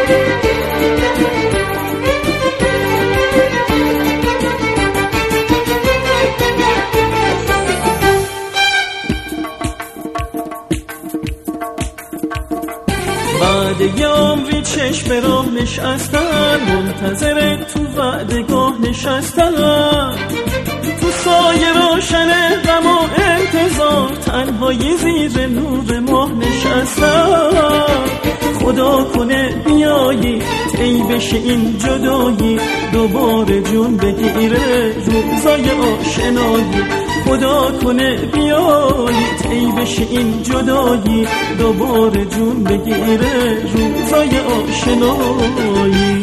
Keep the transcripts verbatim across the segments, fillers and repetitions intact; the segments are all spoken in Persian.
بعد یه عمری چشم راه نشستن، منتظر تو وعدگاه نشستن، تو سایه روشن غم و انتظار، تنهای زیر نور ماه نشستن. خدا کنه بیایی تی بشه این جدایی، دوباره جون بگیره روزای آشنایی. خدا کنه بیایی تی بشه این جدایی، دوباره جون بگیره روزای آشنایی.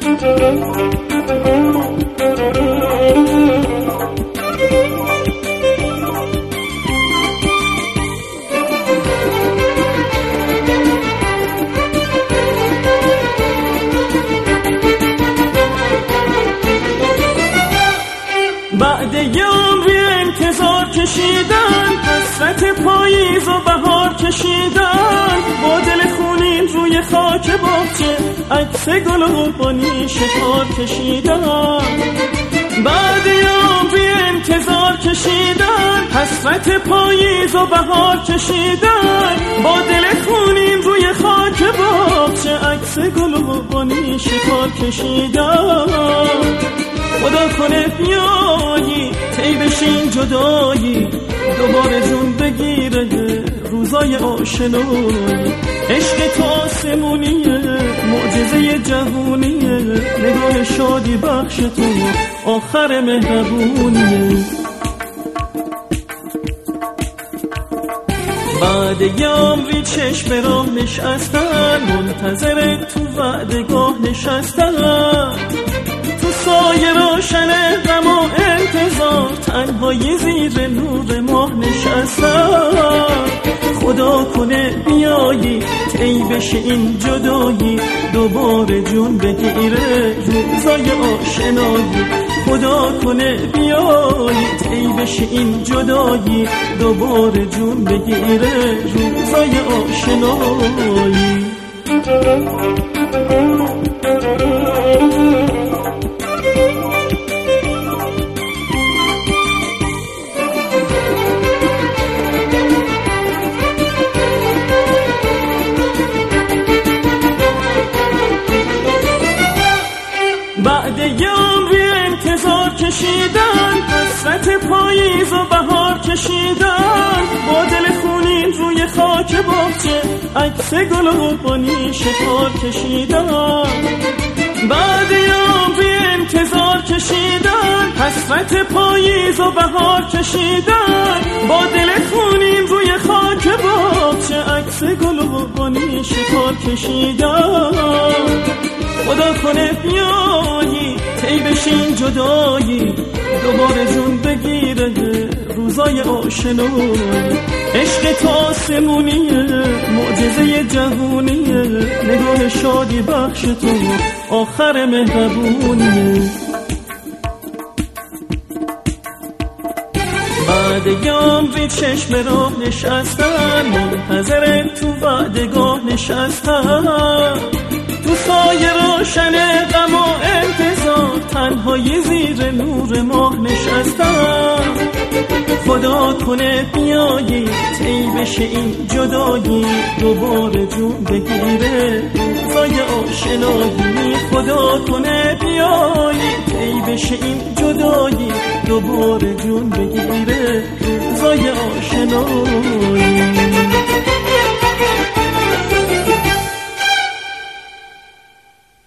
بعد یه عمری انتظار کشیدن، حسرت پاییز و بهار کشیدن، با دل خونین روی خاک باغچه عکس گل و قربانی شکار کشیدن. بعد یه عمری انتظار کشیدن، حسرت پاییز و بهار کشیدن، با دل خونین روی خاک باغچه عکس گل و قربانی شکار کشیدن. خدا کنه بیایی تی بشین جدایی، دوباره جون بگیره روزای آشنایی. عشق تو آسمونیه، معجزه جهونیه، نگاه شادی بخش تو آخر مهربونیه. بعد یه عمری چشم راه نشستن، منتظر تو وعدگاه نشستن، تو سایه روشن غم و انتظار، تنهای زیر نور ماه نشستن. خدا کنه بیایی تی بشه این جدایی، دوباره جون بگیره روزای آشنایی. خدا کنه بیایی تی بشه این جدایی، دوباره جون بگیره روزای آشنایی. بعد یه عمری انتظار کشیدن، حسرت پاییز و بهار کشیدن، با دل خونین روی خاک باغچه عکس گل و قربانی شکار کشیدن. بعد یه عمری انتظار کشیدن، حسرت پاییز و بهار کشیدن، با دل خونین روی خاک باغچه عکس گل و قربانی شکار کشیدن. خدا کنه بیایی تی بشین جدایی، دوباره جون بگیره روزای آشنایی. عشق تو آسمونیه، معجزه جهونیه، نگاه شادی بخش تو آخر مهربونیه. بعد یه عمری چشم راه نشستن، منتظر تو وعدگاه نشستن، تو سایه روشن غم و انتظار، تنهای زیر نور ماه نشستن. خدا کنه بیایی تی بشه این جدایی، دوباره جون بگیره روزای آشنایی. خدا کنه بیایی تی بشه این جدایی، دوباره جون بگیره روزای آشنایی.